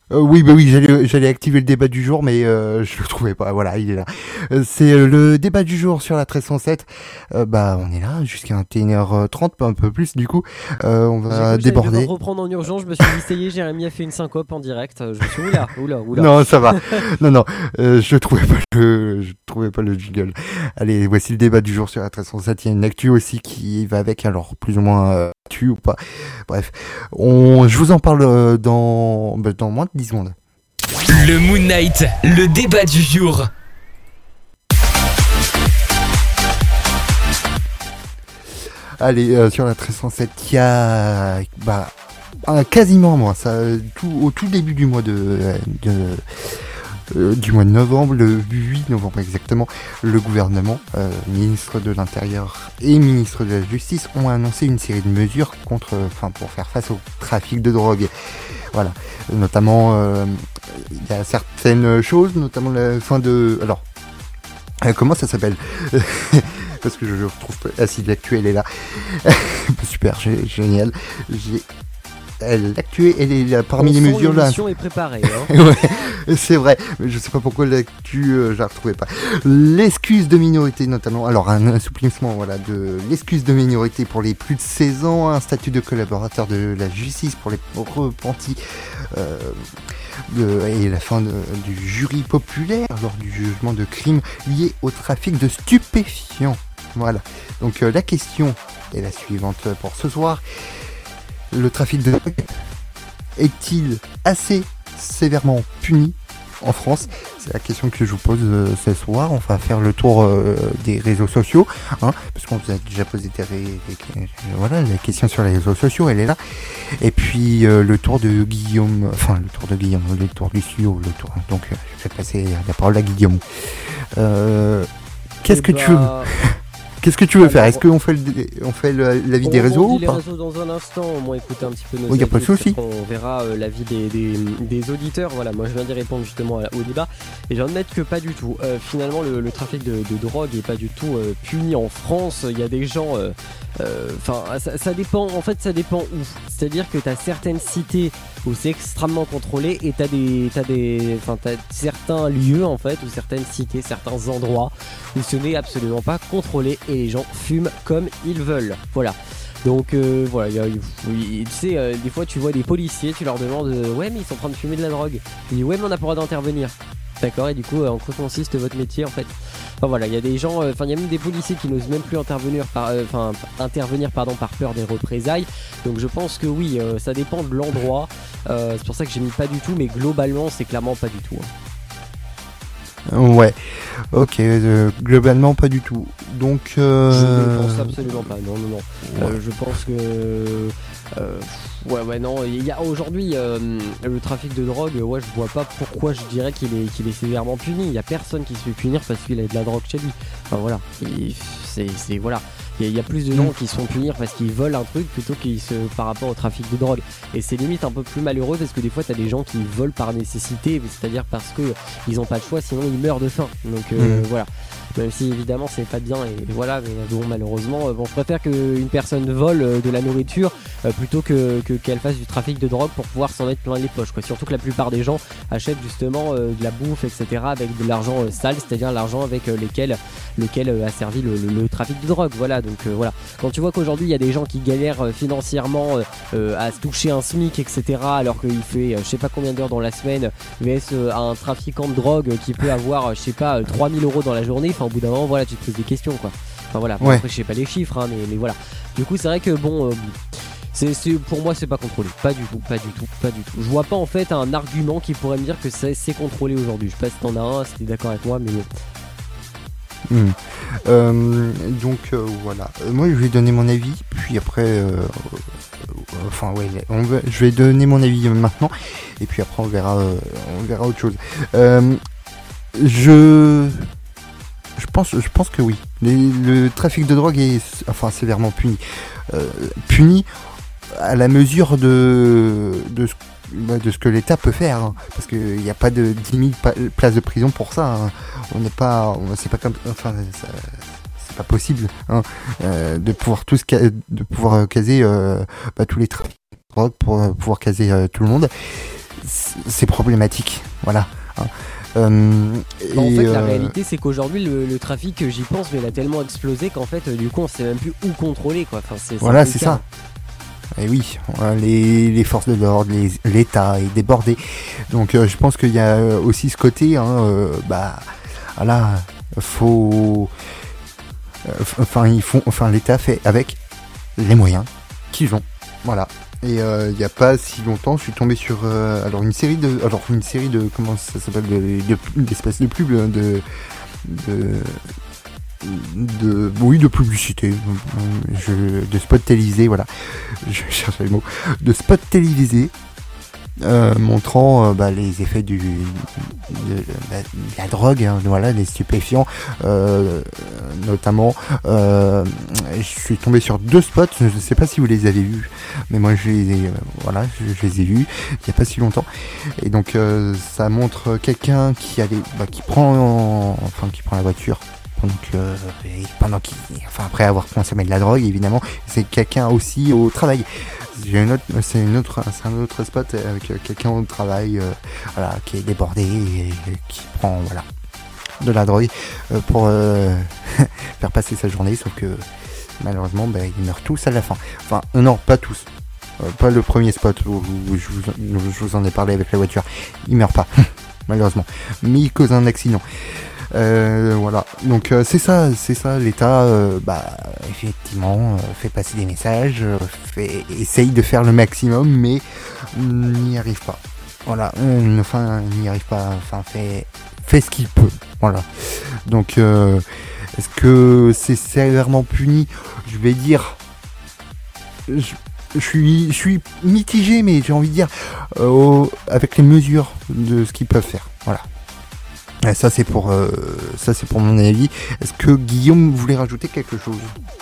Euh, oui, bah oui, j'allais, j'allais activer le débat du jour, mais euh, je le trouvais pas. Voilà, il est là. Euh, c'est euh, le débat du jour sur la treize cent sept. Euh, bah, on est là jusqu'à vingt et une heures trente, un peu plus du coup. Euh, on va déborder. Je vais reprendre en urgence. Je me suis dit, ça y est, Jérémy a fait une syncope en direct. Je me suis dit, oula, oula, oula. Non, ça va. non, non, euh, je trouvais pas le, je trouvais pas le jingle. Allez, voici le débat du jour sur la treize cent sept. Il y a une actu aussi qui va avec, alors plus ou moins euh, actu ou pas. Bref, on, je vous en parle euh, dans, bah, dans moins de dix secondes. Le Moon Knight, le débat du jour. Allez, euh, sur la treize cent sept, il y a bah, un, quasiment moi, ça, tout, au tout début du mois de, de euh, du mois de novembre, le huit novembre exactement, le gouvernement, euh, ministre de l'Intérieur et ministre de la Justice ont annoncé une série de mesures contre, enfin pour faire face au trafic de drogue. Voilà, notamment euh, il y a certaines choses, notamment la fin de, alors euh, comment ça s'appelle? Parce que je le retrouve pas. Ah si, l'actu elle est là. Super, g- génial. J'ai elle, l'actu elle est là parmi On les sent mesures là. l'émission est préparée. Hein. Ouais, c'est vrai, mais je sais pas pourquoi l'actu euh, je la retrouvais pas. L'excuse de minorité notamment. Alors un assouplissement voilà de l'excuse de minorité pour les plus de seize ans, un statut de collaborateur de la justice pour les repentis. Euh, De, et la fin de, du jury populaire lors du jugement de crimes liés au trafic de stupéfiants. Voilà. Donc euh, la question est la suivante pour ce soir. Le trafic de drogue est-il assez sévèrement puni en France? C'est la question que je vous pose euh, ce soir. On va faire le tour euh, des réseaux sociaux, hein, parce qu'on vous a déjà posé des, ré... des... voilà, la question sur les réseaux sociaux, elle est là. Et puis euh, le tour de Guillaume, enfin le tour de Guillaume, le tour du studio, le tour. Donc euh, je vais passer la parole à Guillaume. Euh, qu'est-ce Et que bah... tu veux Qu'est-ce que tu veux Alors, faire? Est-ce qu'on fait, le, on fait le, l'avis on des réseaux on ou dit pas? les réseaux dans un instant, au moins écouter un petit peu nos Oui, y a pas de avis, souci. peut-être On verra euh, l'avis des, des, des auditeurs. Voilà, moi je viens d'y répondre justement au débat et j'ai envie de mettre que pas du tout. Euh, finalement, le, le trafic de, de drogue est pas du tout euh, puni en France. Il y a des gens. Enfin, euh, euh, ça, ça dépend. En fait, ça dépend où. C'est-à-dire que t'as certaines cités où c'est extrêmement contrôlé et t'as des, t'as des, enfin t'as certains lieux en fait ou certaines cités, certains endroits où ce n'est absolument pas contrôlé et les gens fument comme ils veulent. Voilà. Donc euh, voilà, y a, y, tu sais, euh, des fois tu vois des policiers, tu leur demandes euh, ouais mais ils sont en train de fumer de la drogue. Ils disent ouais mais on n'a pas le droit d'intervenir. D'accord, et du coup, euh, en quoi consiste votre métier en fait? Enfin voilà, il y a des gens, enfin euh, il y a même des policiers qui n'osent même plus intervenir par, enfin euh, intervenir pardon par peur des représailles. Donc je pense que oui, euh, ça dépend de l'endroit. Euh, c'est pour ça que j'ai mis pas du tout, mais globalement c'est clairement pas du tout. Hein. Ouais, ok, euh, globalement pas du tout. Donc, euh... je ne pense absolument pas. Non, non, non. Ouais. Euh, je pense que. Euh, ouais, ouais, non. Il y a aujourd'hui euh, le trafic de drogue. Ouais, je vois pas pourquoi je dirais qu'il est, qu'il est sévèrement puni. Il y a personne qui se fait punir parce qu'il a de la drogue chez lui. Enfin voilà. Il, c'est, c'est voilà. Il y, y a plus de gens qui se font punir parce qu'ils volent un truc plutôt qu'ils se par rapport au trafic de drogue. Et c'est limite un peu plus malheureux parce que des fois t'as des gens qui volent par nécessité, c'est-à-dire parce que ils ont pas de choix, sinon ils meurent de faim. Donc euh, mmh. voilà. Même si évidemment c'est pas bien et voilà, mais bon malheureusement, bon je préfère qu'une personne vole de la nourriture euh, plutôt que, que qu'elle fasse du trafic de drogue pour pouvoir s'en mettre plein les poches. Quoi. Surtout que la plupart des gens achètent justement euh, de la bouffe, et cetera avec de l'argent euh, sale, c'est-à-dire l'argent avec euh, lesquels, lequel euh, a servi le, le, le trafic de drogue. Voilà. Donc euh, voilà, quand tu vois qu'aujourd'hui il y a des gens qui galèrent euh, financièrement euh, à se toucher un SMIC, et cetera, alors qu'il fait euh, je sais pas combien d'heures dans la semaine, vs euh, un trafiquant de drogue euh, qui peut avoir euh, je sais pas euh, trois mille euros dans la journée, enfin au bout d'un moment voilà tu te poses des questions quoi. Enfin voilà, ouais. Après je sais pas les chiffres hein, mais, mais voilà. Du coup c'est vrai que bon, euh, c'est, c'est, pour moi c'est pas contrôlé, pas du tout, pas du tout, pas du tout. Je vois pas en fait un argument qui pourrait me dire que c'est, c'est contrôlé aujourd'hui. Je sais pas si t'en as un, si t'es d'accord avec moi, mais bon. Mmh. Euh, donc euh, voilà, euh, moi je vais donner mon avis, puis après, euh, euh, enfin ouais, on va, je vais donner mon avis maintenant, et puis après on verra, euh, on verra autre chose. Euh, je, je pense, je pense que oui, Les, le trafic de drogue est, enfin sévèrement puni, euh, puni à la mesure de, de ce de ce que l'État peut faire, hein, parce qu'il n'y a pas de dix mille pa- places de prison pour ça. Hein. On n'est pas, on, c'est pas comme, enfin, ça, c'est pas possible hein, euh, de pouvoir tous, ca- de pouvoir caser euh, bah, tous les trafics de drogue pour euh, pouvoir caser euh, tout le monde. c'est problématique, voilà. Hein. Euh, Bah, en et, fait, la euh, réalité, c'est qu'aujourd'hui, le, le trafic, j'y pense, mais il a tellement explosé qu'en fait, euh, du coup, on sait même plus où contrôler, quoi. Enfin, c'est, Voilà, un peu c'est le cas. ça. Et oui, voilà, les, les forces de l'ordre, les, l'État est débordé. Donc euh, je pense qu'il y a aussi ce côté, hein, euh, bah, voilà, faut, euh, enfin ils font, enfin l'État fait avec les moyens qu'ils ont, voilà. Et euh, il n'y a pas si longtemps, je suis tombé sur euh, alors une série de, alors une série de, comment ça s'appelle, de, de, d'espèces de pubs, de, de de oui de publicité, je, de spots télévisés, voilà, je cherchais le mot, de spots télévisés euh, montrant euh, bah, les effets du de, de la drogue, hein, voilà, des stupéfiants, euh, notamment. Euh, je suis tombé sur deux spots, je ne sais pas si vous les avez vus, mais moi je les ai, euh, voilà, je, je les ai vus il n'y a pas si longtemps. Et donc euh, ça montre quelqu'un qui allait, bah, qui prend, enfin qui prend la voiture. Donc, euh, pendant qu'il, enfin après avoir consommé de la drogue, évidemment, c'est quelqu'un aussi au travail. J'ai une autre, c'est une autre, c'est un autre spot avec quelqu'un au travail, euh, voilà, qui est débordé et qui prend, voilà, de la drogue euh, pour euh, faire passer sa journée. Sauf que malheureusement, bah, ils meurent tous à la fin. Enfin, euh, non, pas tous. Euh, pas le premier spot où, où je, vous, où je vous en ai parlé avec la voiture. Ils meurent pas, malheureusement, mais ils causent un accident. Euh, voilà, donc euh, c'est ça, c'est ça, l'État, euh, bah, effectivement, euh, fait passer des messages, euh, fait, essaye de faire le maximum, mais n'y arrive pas. Voilà, euh, enfin, n'y arrive pas, enfin, fait, fait ce qu'il peut, voilà. Donc, euh, est-ce que c'est sévèrement puni ? Je vais dire, je, je suis, je suis mitigé, mais j'ai envie de dire, euh, avec les mesures de ce qu'ils peuvent faire, voilà. Et ça c'est pour euh, ça c'est pour mon avis. Est-ce que Guillaume voulait rajouter quelque chose ?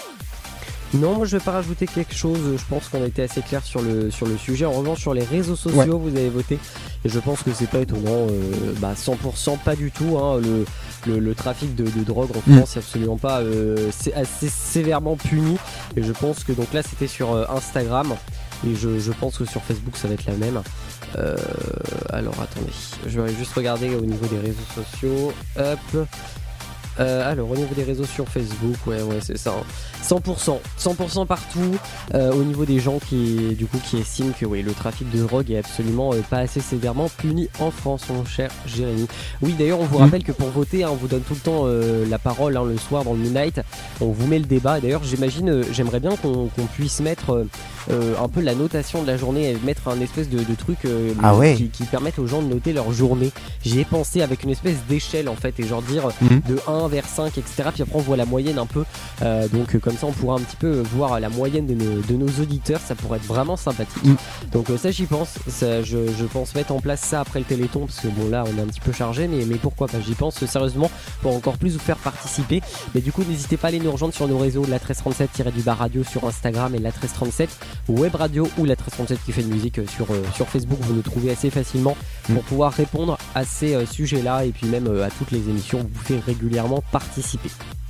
Non, moi je vais pas rajouter quelque chose. Je pense qu'on a été assez clair sur le sur le sujet. En revanche, sur les réseaux sociaux, ouais. Vous avez voté et je pense que c'est pas étonnant. Euh, bah cent pour cent pas du tout. Hein, le, le le trafic de, de drogue en France, c'est mmh. absolument pas. Euh, c'est assez sévèrement puni. Et je pense que donc là c'était sur euh, Instagram. Et je, je pense que sur Facebook ça va être la même. Euh, alors attendez, je vais juste regarder au niveau des réseaux sociaux. Hop. Euh, alors au niveau des réseaux sur Facebook, ouais ouais c'est ça. Hein. cent pour cent, cent pour cent partout. Euh, au niveau des gens qui du coup qui estiment que oui le trafic de drogue est absolument euh, pas assez sévèrement puni en France, mon cher Jérémy. Oui d'ailleurs on vous mmh. rappelle que pour voter, hein, on vous donne tout le temps euh, la parole hein, le soir dans le Midnight. On vous met le débat. Et d'ailleurs j'imagine, euh, j'aimerais bien qu'on, qu'on puisse mettre euh, euh, un peu la notation de la journée et mettre un espèce de, de truc euh, ah ouais. qui, qui permettent aux gens de noter leur journée. J'y ai pensé avec une espèce d'échelle en fait et genre dire mmh. de un vers cinq, et cetera. Puis après on voit la moyenne un peu. Euh, donc comme ça on pourra un petit peu voir la moyenne de nos, de nos auditeurs. Ça pourrait être vraiment sympathique. Mmh. Donc euh, ça j'y pense. Ça, je, je pense mettre en place ça après le Téléthon parce que bon là on est un petit peu chargé, mais, mais pourquoi pas. J'y pense sérieusement pour encore plus vous faire participer. Mais du coup n'hésitez pas à aller nous rejoindre sur nos réseaux, la treize trente-sept-du-bas radio sur Instagram et la treize trente-sept web radio ou la treize trente-sept qui fait de musique sur, euh, sur Facebook. Vous nous trouvez assez facilement pour mmh. pouvoir répondre à ces euh, sujets là et puis même euh, à toutes les émissions. Vous pouvez régulièrement participer.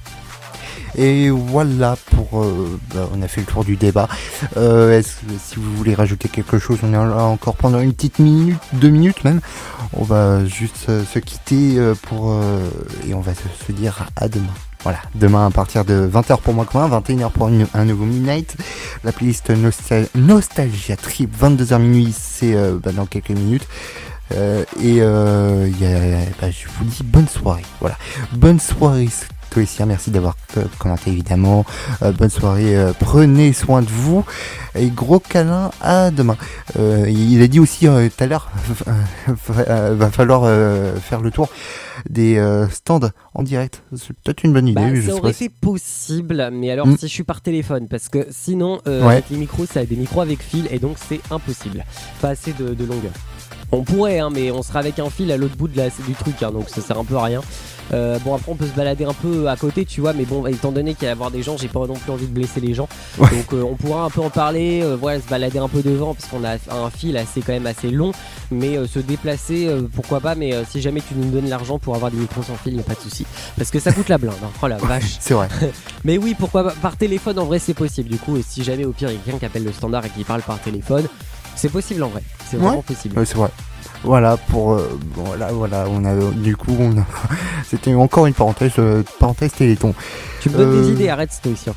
Et voilà pour euh, bah, on a fait le tour du débat. Euh, est-ce que si vous voulez rajouter quelque chose, on est là encore pendant une petite minute, deux minutes même. On va juste euh, se quitter euh, pour euh, et on va se, se dire à demain. Voilà, demain à partir de vingt heures pour moi commun, vingt et une heures pour une, un nouveau Midnight. La playlist Nostal- Nostalgia Trip, vingt-deux heures minuit, c'est euh, bah, dans quelques minutes. Euh, et euh, y a, bah, je vous dis bonne soirée. Voilà, bonne soirée. Coïssien, merci d'avoir commenté évidemment. Euh, bonne soirée, euh, prenez soin de vous et gros câlin à demain. Euh, il a dit aussi euh, tout à l'heure, euh, va falloir euh, faire le tour des euh, stands en direct. C'est peut-être une bonne idée. Bah, je ça sais aurait pas été si... possible, mais alors mm. si je suis par téléphone, parce que sinon euh, ouais. avec les micros, ça a des micros avec fil et donc c'est impossible. Pas assez de, de longueur. On pourrait, hein, mais on sera avec un fil à l'autre bout de la, du truc, hein, donc ça sert un peu à rien. Euh, bon, après on peut se balader un peu à côté, tu vois, mais bon, étant donné qu'il va y avoir des gens, j'ai pas non plus envie de blesser les gens. Ouais. Donc euh, on pourra un peu en parler, euh, voilà, se balader un peu devant, parce qu'on a un fil assez quand même assez long, mais euh, se déplacer, euh, pourquoi pas, mais euh, si jamais tu nous donnes l'argent pour avoir des micros sans fil, y a pas de souci, parce que ça coûte la blinde, hein. Oh la vache. C'est vrai. Mais oui, pourquoi pas, par téléphone en vrai c'est possible, du coup, et si jamais au pire il y a quelqu'un qui appelle le standard et qui parle par téléphone, c'est possible en vrai, c'est ouais. vraiment possible. Ouais, c'est vrai. Voilà pour euh, voilà voilà on a du coup on a, c'était encore une parenthèse euh, parenthèse Téléthon. Tu me donnes Euh, des idées, arrête Stoïcien.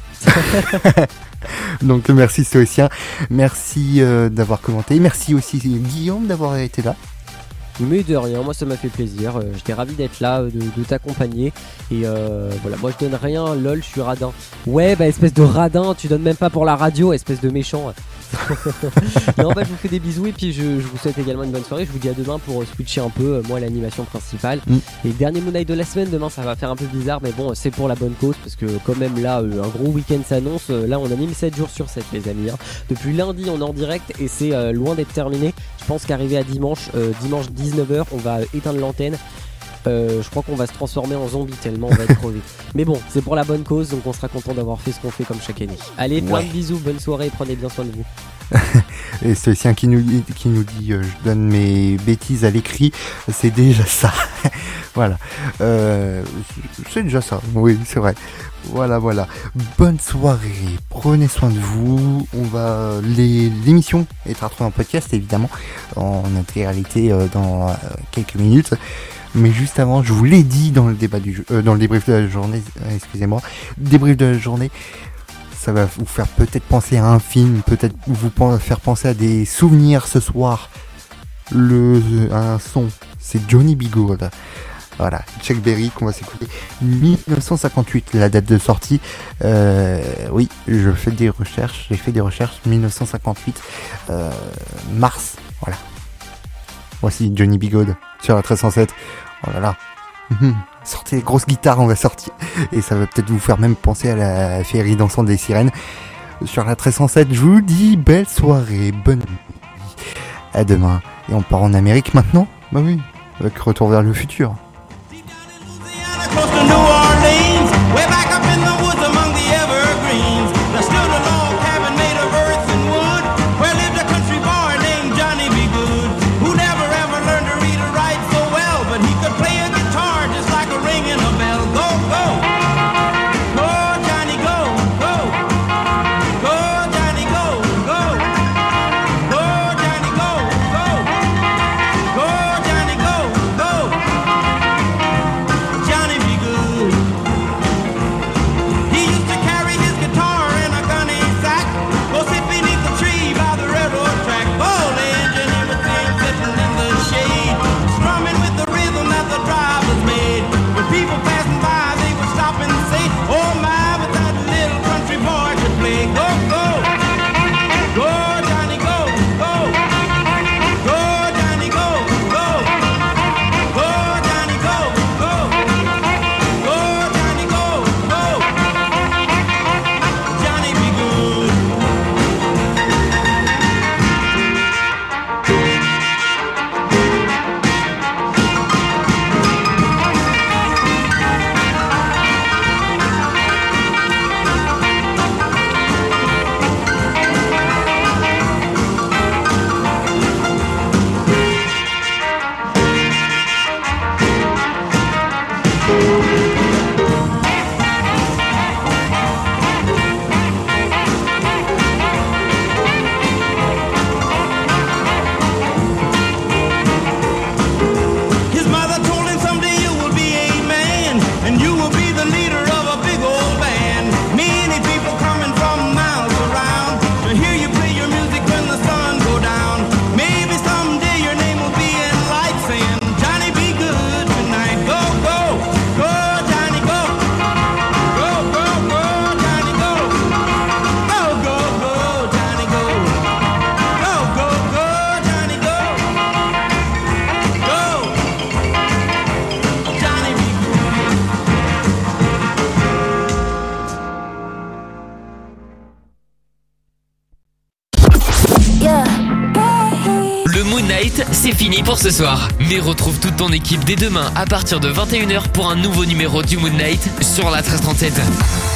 Donc merci Stoïcien, merci euh, d'avoir commenté, merci aussi Guillaume d'avoir été là. Mais de rien, moi ça m'a fait plaisir, euh, j'étais ravi d'être là, euh, de, de t'accompagner. Et euh, voilà, moi je donne rien, lol, je suis radin. Ouais, bah espèce de radin, tu donnes même pas pour la radio, espèce de méchant. Non, bah je vous fais des bisous et puis je, je vous souhaite également une bonne soirée. Je vous dis à demain pour euh, switcher un peu, euh, moi l'animation principale. Mm. Et dernier Moon Night de la semaine, demain ça va faire un peu bizarre, mais bon, c'est pour la bonne cause parce que quand même là, euh, un gros week-end s'annonce. Euh, là, on anime sept jours sur sept, les amis. Hein. Depuis lundi, on est en direct et c'est euh, loin d'être terminé. Je pense qu'arrivé à dimanche, euh, dimanche dix-neuf heures, on va éteindre l'antenne. Euh, je crois qu'on va se transformer en zombie tellement on va être crevé. Mais bon, c'est pour la bonne cause, donc on sera content d'avoir fait ce qu'on fait comme chaque année. Allez, plein Ouais. de bisous, bonne soirée, prenez bien soin de vous. Et Stoïcien qui nous qui nous dit euh, je donne mes bêtises à l'écrit, c'est déjà ça. Voilà, euh, c'est déjà ça. Oui, c'est vrai. Voilà, voilà. Bonne soirée. Prenez soin de vous. On va les l'émission est à retrouver en podcast évidemment en intégralité euh, dans euh, quelques minutes. Mais juste avant, je vous l'ai dit dans le débat du jeu, euh, dans le débrief de la journée, euh, excusez-moi, débrief de la journée. Ça va vous faire peut-être penser à un film, peut-être vous pen- faire penser à des souvenirs ce soir. Le un son, c'est Johnny B. Good. Voilà, Chuck Berry qu'on va s'écouter. dix-neuf cent cinquante-huit, la date de sortie. Euh, oui, je fais des recherches. J'ai fait des recherches. dix-neuf cent cinquante-huit, euh, mars. Voilà. Voici Johnny B. Good sur la treize cent sept. Oh là là. Mhm. Sortez les grosses guitares, on va sortir. Et ça va peut-être vous faire même penser à la féerie dansante des sirènes. Sur la treize cent sept, je vous dis belle soirée, bonne nuit. À demain. Et on part en Amérique maintenant ? Bah oui, avec Retour vers le futur. Close to New Orleans, way back up in the woods among the evergreens, there stood a log cabin made of earth and wood, where lived a country boy named Johnny B. Good, who never ever learned to read or write so well, but he could play a guitar just like a ringing a bell. Go, go, go, Johnny, go, go, go, Johnny, go, go, go, Johnny, go, go, go, Johnny, go, go. Johnny B. Good. He used to carry his guitar in a gunny sack, go sit beneath the tree by the railroad track. Oh, the engineer would sing sitting in the shade, strumming with the rhythm that the drivers made. When people passing by, they would stop and say, oh my, but that little country boy could play. Go, go, go, Johnny, go, go, go, Johnny, go, go, go, Johnny, go, go. Go, Johnny, go, go. Johnny B. Good. His mother told him someday you will be a man, and you will be the leader of a big old band. Many people coming from miles around to hear you play your music when the sun go down. Maybe someday your name will be in lights saying, Johnny B. Good tonight. Go, go, go, Johnny, go. Go, go, go, Johnny, go. Go, go, go, Johnny, go. Go, go, go, Johnny, go. Go. Johnny B. Le Moon Night, c'est fini pour ce soir. Mais retrouve toute ton équipe dès demain à partir de vingt et une heures pour un nouveau numéro du Moon Night sur la treize trente-sept.